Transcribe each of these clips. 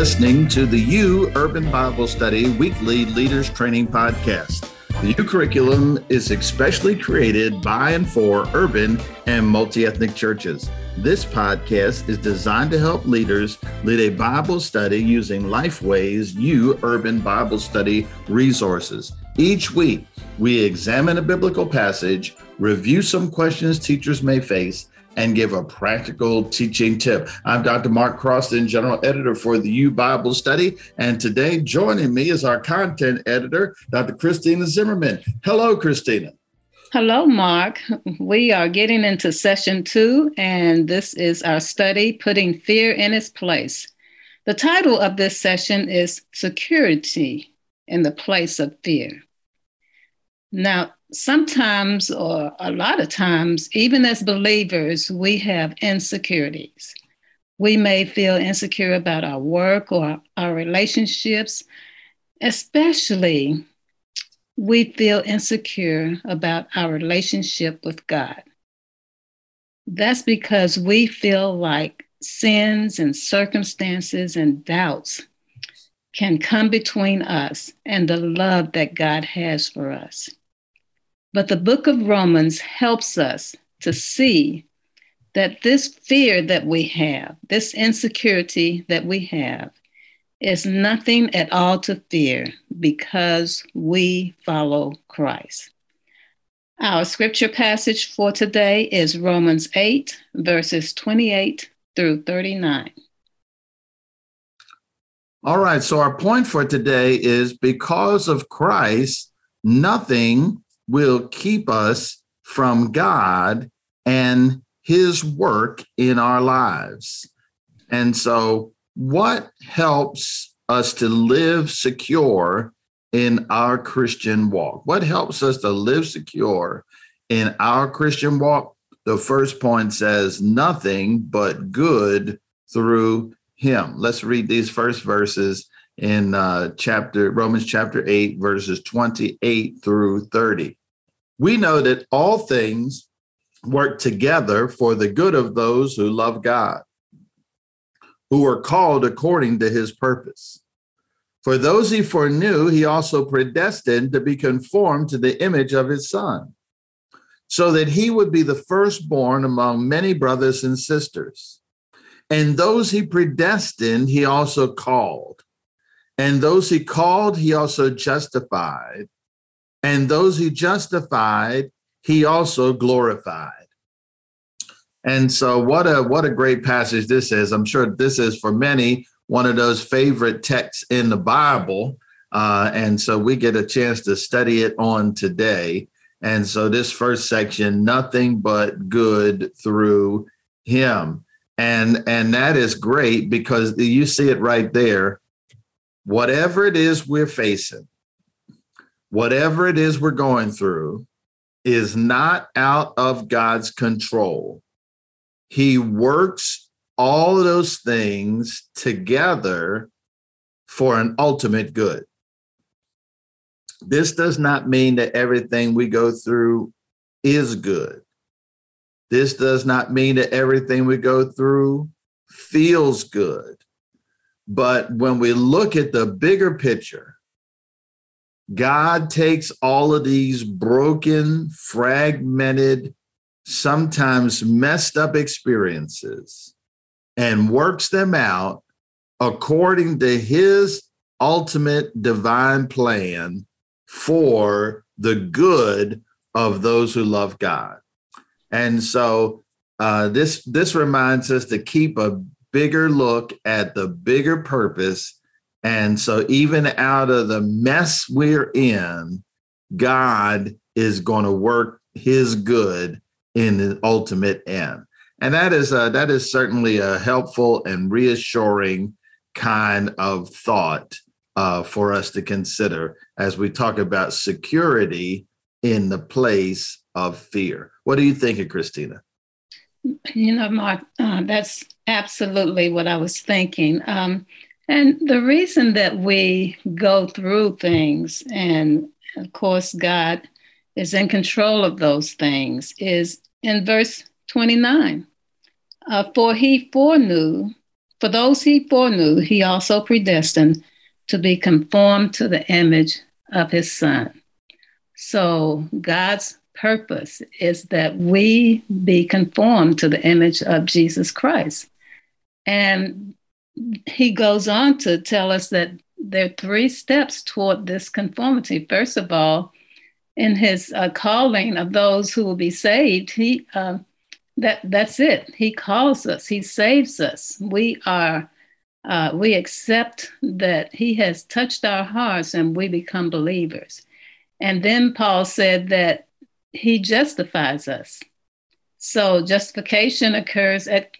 listening to the U Urban Bible Study Weekly Leaders Training Podcast. The U curriculum is especially created by and for urban and multi-ethnic churches. This podcast is designed to help leaders lead a Bible study using Lifeway's U Urban Bible Study resources. Each week, we examine a biblical passage, review some questions teachers may face, and give a practical teaching tip. I'm Dr. Mark Croston, General Editor for the U Bible Study, and today joining me is our content editor, Dr. Christina Zimmerman. Hello, Christina. Hello, Mark. We are getting into session 2, and this is our study, Putting Fear in Its Place. The title of this session is Security in the Place of Fear. Now, sometimes, or a lot of times, even as believers, we have insecurities. We may feel insecure about our work or our relationships. Especially, we feel insecure about our relationship with God. That's because we feel like sins and circumstances and doubts can come between us and the love that God has for us. But the book of Romans helps us to see that this fear that we have, this insecurity that we have, is nothing at all to fear because we follow Christ. Our scripture passage for today is Romans 8, verses 28 through 39. All right, so our point for today is because of Christ, nothing will keep us from God and his work in our lives. And so what helps us to live secure in our Christian walk? What helps us to live secure in our Christian walk? The first point says, nothing but good through him. Let's read these first verses in Romans chapter 8, verses 28 through 30. We know that all things work together for the good of those who love God, who are called according to his purpose. For those he foreknew, he also predestined to be conformed to the image of his Son, so that he would be the firstborn among many brothers and sisters. And those he predestined, he also called. And those he called, he also justified. And those he justified, he also glorified. And so what a great passage this is. I'm sure this is for many one of those favorite texts in the Bible. And so we get a chance to study it on today. And so this first section, nothing but good through him. And that is great because you see it right there. Whatever it is we're facing, whatever it is we're going through is not out of God's control. He works all of those things together for an ultimate good. This does not mean that everything we go through is good. This does not mean that everything we go through feels good. But when we look at the bigger picture, God takes all of these broken, fragmented, sometimes messed up experiences and works them out according to his ultimate divine plan for the good of those who love God. And so this reminds us to keep a bigger look at the bigger purpose. And so even out of the mess we're in, God is going to work his good in the ultimate end. And that is certainly a helpful and reassuring kind of thought for us to consider as we talk about security in the place of fear. What do you think, Christina? You know, Mark, that's absolutely what I was thinking. And the reason that we go through things, and of course, God is in control of those things, is in verse 29. For he foreknew For those he foreknew, he also predestined to be conformed to the image of his Son. So God's purpose is that we be conformed to the image of Jesus Christ. And he goes on to tell us that there are 3 steps toward this conformity. First of all, in his calling of those who will be saved, that's it. He calls us. He saves us. We accept that he has touched our hearts and we become believers. And then Paul said that he justifies us. So justification occurs at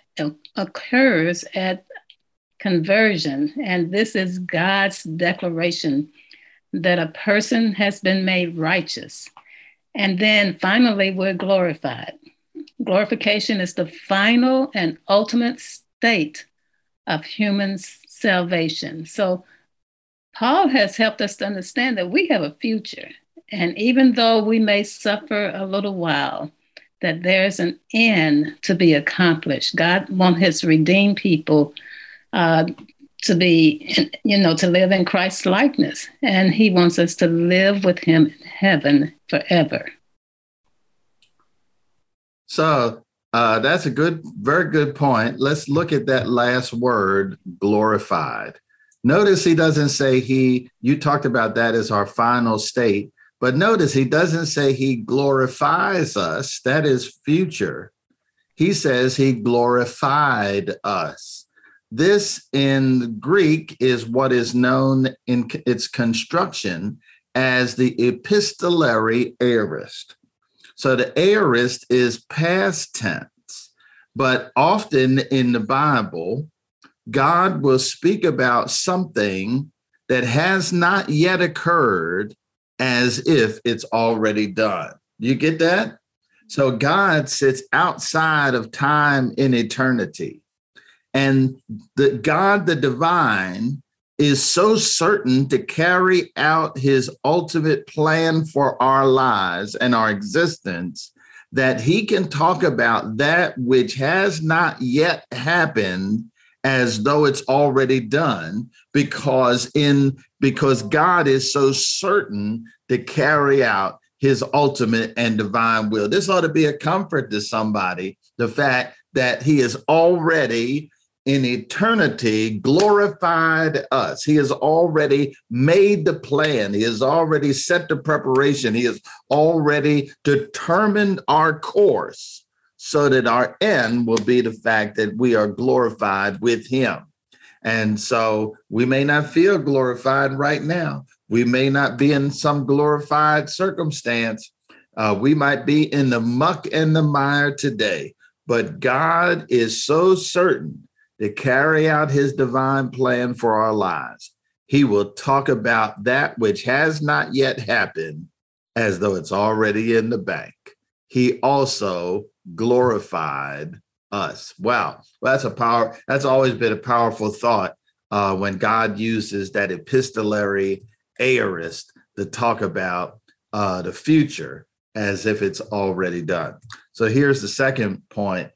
conversion. And this is God's declaration that a person has been made righteous. And then finally, we're glorified. Glorification is the final and ultimate state of human salvation. So Paul has helped us to understand that we have a future. And even though we may suffer a little while, that there's an end to be accomplished. God wants his redeemed people to live in Christ's likeness. And he wants us to live with him in heaven forever. So that's a very good point. Let's look at that last word, glorified. Notice he doesn't say you talked about that as our final state, but notice he doesn't say he glorifies us. That is future. He says he glorified us. This in Greek is what is known in its construction as the epistolary aorist. So the aorist is past tense, but often in the Bible, God will speak about something that has not yet occurred as if it's already done. You get that? So God sits outside of time in eternity. And God, the divine, is so certain to carry out his ultimate plan for our lives and our existence that he can talk about that which has not yet happened as though it's already done, because God is so certain to carry out his ultimate and divine will. This ought to be a comfort to somebody, the fact that he is already in eternity glorified us. He has already made the plan. He has already set the preparation. He has already determined our course, so that our end will be the fact that we are glorified with him. And so we may not feel glorified right now. We may not be in some glorified circumstance. We might be in the muck and the mire today, but God is so certain to carry out his divine plan for our lives. He will talk about that which has not yet happened as though it's already in the bank. He also glorified us. Wow. Well, that's always been a powerful thought when God uses that epistolary aorist to talk about the future as if it's already done. So here's the second point: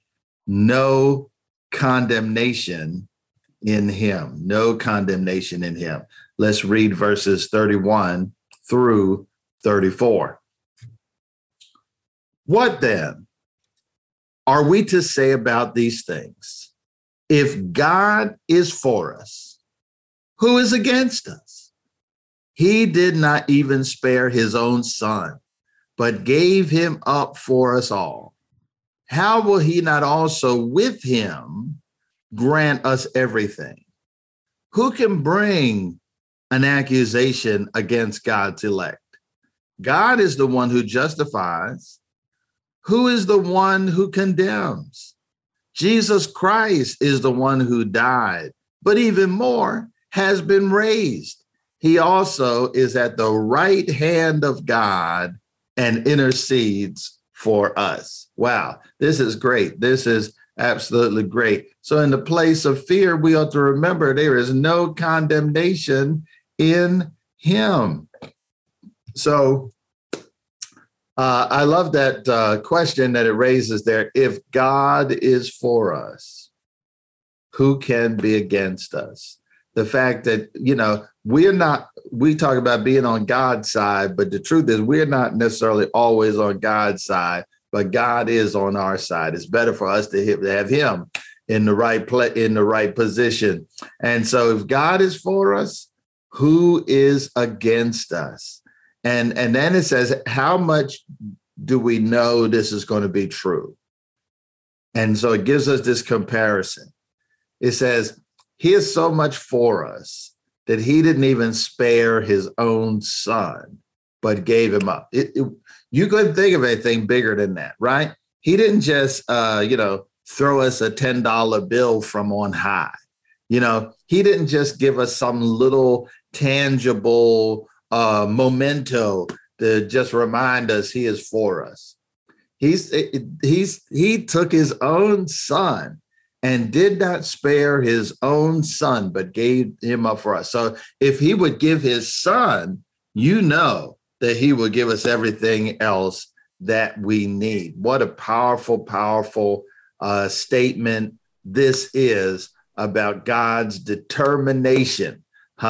no condemnation in him. No condemnation in him. Let's read verses 31 through 34. What then are we to say about these things? If God is for us, who is against us? He did not even spare his own son, but gave him up for us all. How will he not also with him grant us everything? Who can bring an accusation against God's elect? God is the one who justifies. Who is the one who condemns? Jesus Christ is the one who died, but even more, has been raised. He also is at the right hand of God and intercedes for us. Wow, this is great. This is absolutely great. So in the place of fear, we ought to remember there is no condemnation in him. So I love that question that it raises there. If God is for us, who can be against us? The fact that, we talk about being on God's side, but the truth is we're not necessarily always on God's side, but God is on our side. It's better for us to have him in the right in the right position. And so if God is for us, who is against us? And then it says, how much do we know this is going to be true? And so it gives us this comparison. It says, he is so much for us that he didn't even spare his own son, but gave him up. You couldn't think of anything bigger than that, right? He didn't just, throw us a $10 bill from on high. He didn't just give us some little tangible memento to just remind us he is for us. He took his own son and did not spare his own son, but gave him up for us. So if he would give his son, that he will give us everything else that we need. What a powerful, powerful statement this is about God's determination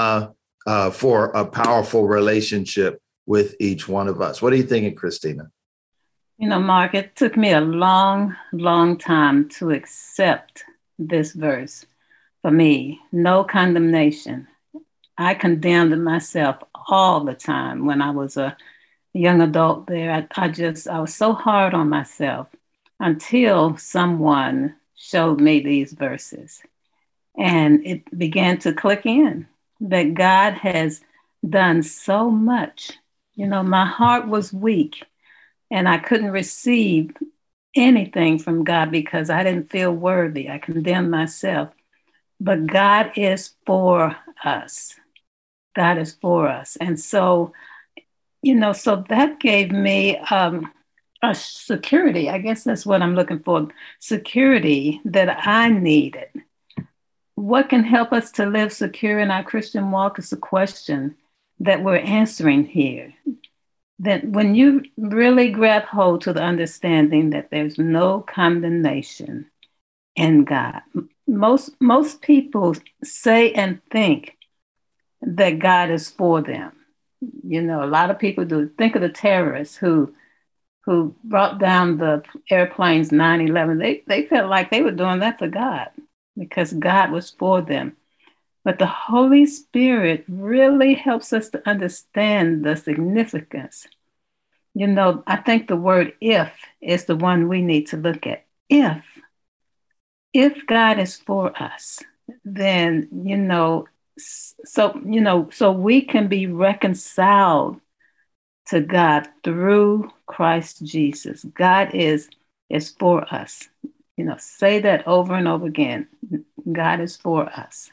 for a powerful relationship with each one of us. What are you thinking, Christina? Mark, it took me a long, long time to accept this verse. For me, no condemnation. I condemned myself all the time when I was a young adult there. I was so hard on myself until someone showed me these verses. And it began to click in that God has done so much. My heart was weak and I couldn't receive anything from God because I didn't feel worthy. I condemned myself. But God is for us. God is for us. And so, so that gave me a security. I guess that's what I'm looking for. Security that I needed. What can help us to live secure in our Christian walk is the question that we're answering here. That when you really grab hold to the understanding that there's no condemnation in God, most people say and think that God is for them. A lot of people do. Think of the terrorists who brought down the airplanes 9/11. They felt like they were doing that for God because God was for them. But the Holy Spirit really helps us to understand the significance. I think the word if is the one we need to look at. If God is for us, then, so we can be reconciled to God through Christ Jesus. God is for us. Say that over and over again. God is for us.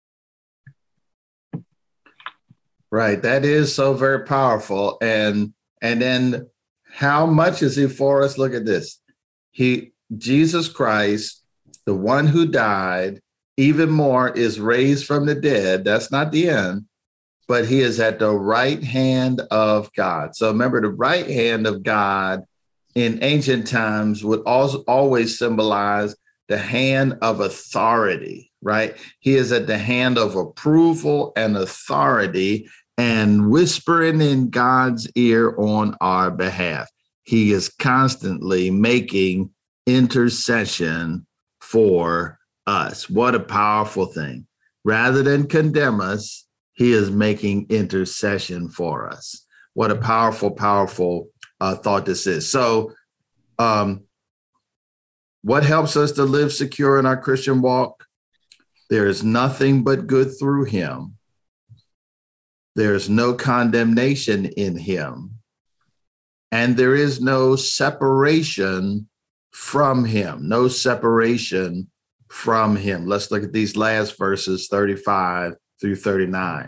Right. That is so very powerful. And then how much is he for us? Look at this. Jesus Christ, the one who died, even more is raised from the dead. That's not the end, but he is at the right hand of God. So remember, the right hand of God in ancient times would also always symbolize the hand of authority, right? He is at the hand of approval and authority and whispering in God's ear on our behalf. He is constantly making intercession for us. What a powerful thing. Rather than condemn us, he is making intercession for us. What a powerful, powerful thought this is. So what helps us to live secure in our Christian walk? There is nothing but good through him. There is no condemnation in him. And there is no separation from him. No separation from him. Let's look at these last verses, 35 through 39.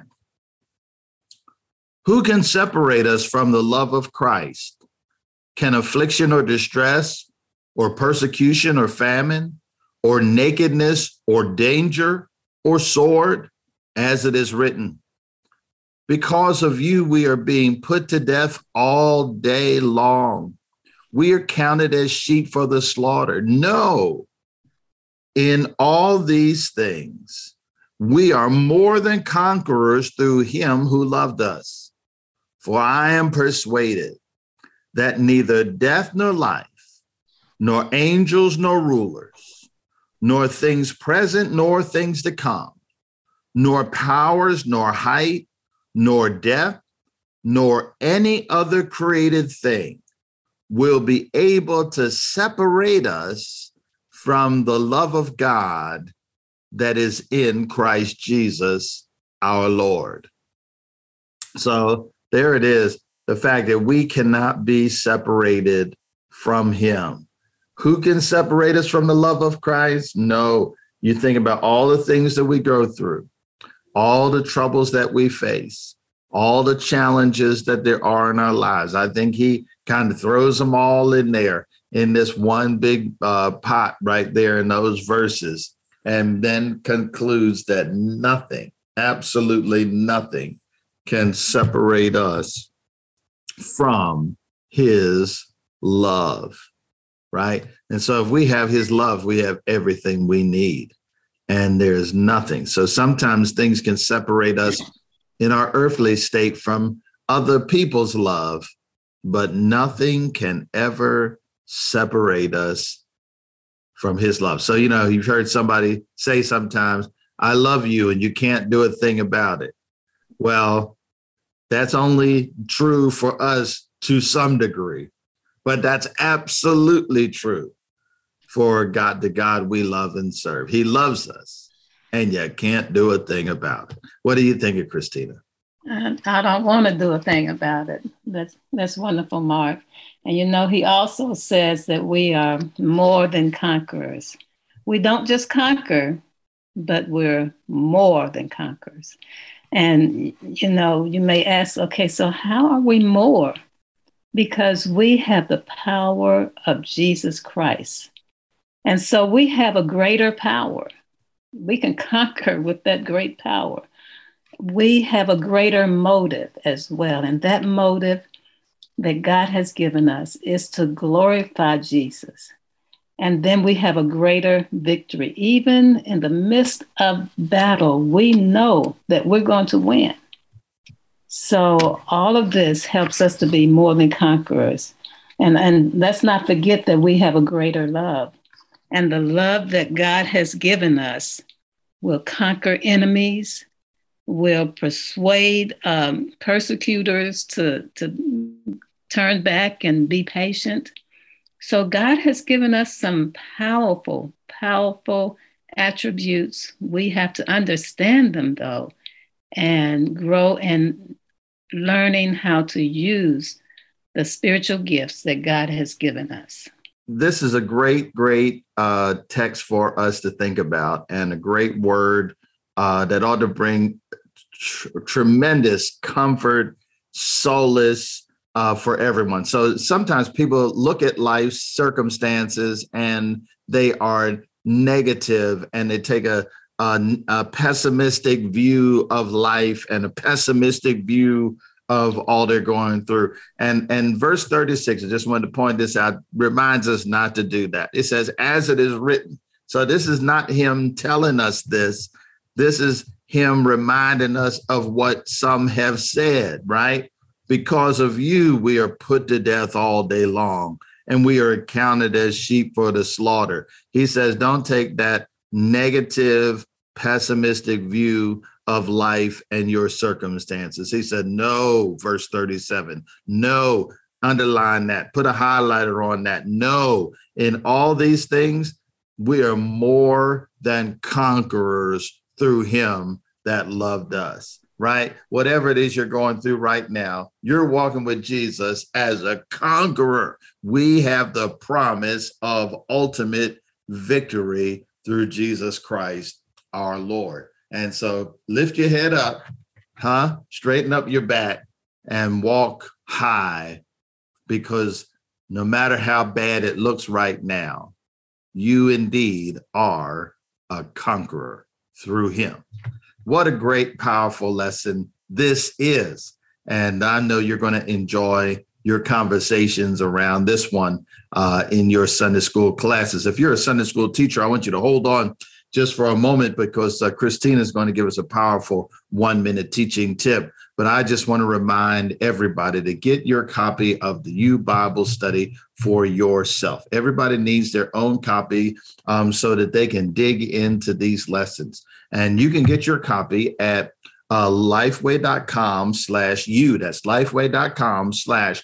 Who can separate us from the love of Christ? Can affliction or distress or persecution or famine or nakedness or danger or sword, as it is written? Because of you, we are being put to death all day long. We are counted as sheep for the slaughter. No, In all these things, we are more than conquerors through him who loved us. For I am persuaded that neither death nor life, nor angels nor rulers, nor things present nor things to come, nor powers, nor height, nor depth, nor any other created thing will be able to separate us from the love of God that is in Christ Jesus, our Lord. So there it is, the fact that we cannot be separated from him. Who can separate us from the love of Christ? No. You think about all the things that we go through, all the troubles that we face, all the challenges that there are in our lives. I think he kind of throws them all in there in this one big pot right there in those verses, and then concludes that nothing, absolutely nothing, can separate us from his love, right? And so if we have his love, we have everything we need, and there's nothing. So sometimes things can separate us in our earthly state from other people's love, but nothing can ever separate us from his love. So, you've heard somebody say sometimes, I love you, and you can't do a thing about it. Well, that's only true for us to some degree, but that's absolutely true for God, the God we love and serve. He loves us, and you can't do a thing about it. What do you think of Christina? I don't want to do a thing about it. That's wonderful, Mark. And he also says that we are more than conquerors. We don't just conquer, but we're more than conquerors. And, you may ask, okay, so how are we more? Because we have the power of Jesus Christ. And so we have a greater power. We can conquer with that great power. We have a greater motive as well. And that motive that God has given us is to glorify Jesus. And then we have a greater victory. Even in the midst of battle, we know that we're going to win. So all of this helps us to be more than conquerors. And let's not forget that we have a greater love. And the love that God has given us will conquer enemies, will persuade persecutors to turn back and be patient. So God has given us some powerful, powerful attributes. We have to understand them, though, and grow in learning how to use the spiritual gifts that God has given us. This is a great text for us to think about, and a great word that ought to bring tremendous comfort, solace, for everyone. So sometimes people look at life's circumstances and they are negative, and they take a pessimistic view of life and a pessimistic view of all they're going through. And verse 36, I just wanted to point this out, reminds us not to do that. It says, as it is written. So this is not him telling us this. This is him reminding us of what some have said, right? Because of you, we are put to death all day long, and we are accounted as sheep for the slaughter. He says, don't take that negative, pessimistic view of life and your circumstances. He said, no, verse 37, no, underline that, put a highlighter on that. No, in all these things, we are more than conquerors through him that loved us. Right? Whatever it is you're going through right now, you're walking with Jesus as a conqueror. We have the promise of ultimate victory through Jesus Christ, our Lord. And so lift your head up, straighten up your back and walk high, because no matter how bad it looks right now, you indeed are a conqueror through him. What a great, powerful lesson this is. And I know you're going to enjoy your conversations around this one in your Sunday school classes. If you're a Sunday school teacher, I want you to hold on just for a moment, because Christina is going to give us a powerful 1-minute teaching tip. But I just want to remind everybody to get your copy of the U Bible Study for yourself. Everybody needs their own copy so that they can dig into these lessons. And you can get your copy at lifeway.com/U. That's lifeway.com/YOU.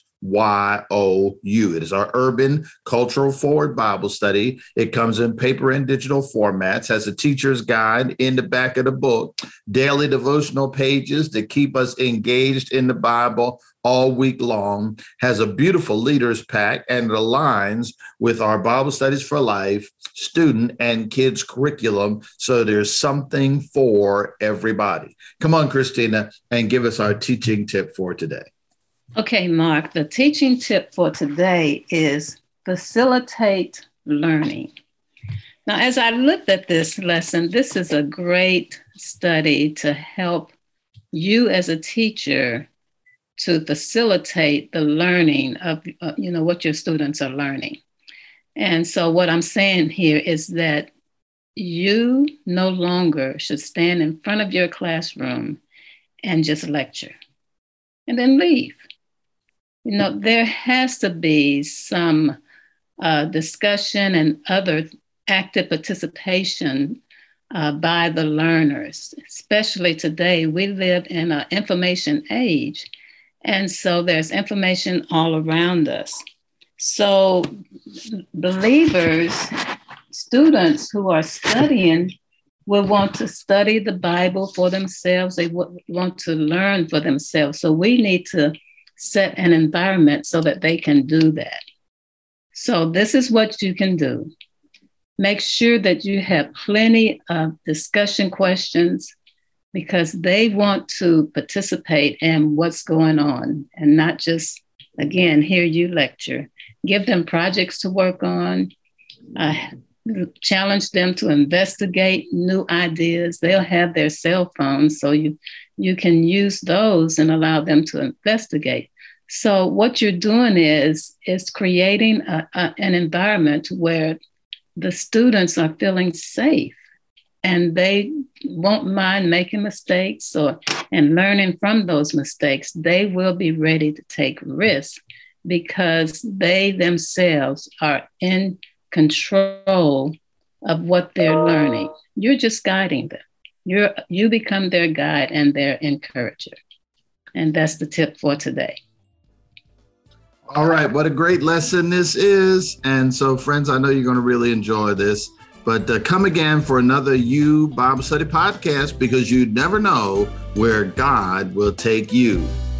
It is our urban cultural forward Bible study. It comes in paper and digital formats, has a teacher's guide in the back of the book, daily devotional pages to keep us engaged in the Bible all week long, has a beautiful leaders pack, and it aligns with our Bible Studies for Life student and kids curriculum. So there's something for everybody. Come on, Christina, and give us our teaching tip for today. Okay, Mark, the teaching tip for today is facilitate learning. Now, as I looked at this lesson, this is a great study to help you as a teacher to facilitate the learning of, what your students are learning. And so what I'm saying here is that you no longer should stand in front of your classroom and just lecture and then leave. There has to be some discussion and other active participation by the learners. Especially today, we live in an information age. And so there's information all around us. So believers, students who are studying will want to study the Bible for themselves. They want to learn for themselves. So we need to set an environment so that they can do that. So this is what you can do. Make sure that you have plenty of discussion questions, because they want to participate in what's going on and not just, again, hear you lecture. Give them projects to work on, challenge them to investigate new ideas. They'll have their cell phones, so you can use those and allow them to investigate. So what you're doing is creating an environment where the students are feeling safe and they won't mind making mistakes and learning from those mistakes. They will be ready to take risks because they themselves are in control of what they're learning. You're just guiding them. You become their guide and their encourager. And that's the tip for today. All right. What a great lesson this is. And so, friends, I know you're going to really enjoy this. But come again for another U Bible Study podcast, because you never know where God will take you.